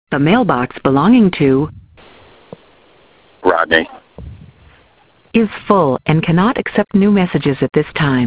The mailbox belonging to Rodney. is full and cannot accept new messages at this time.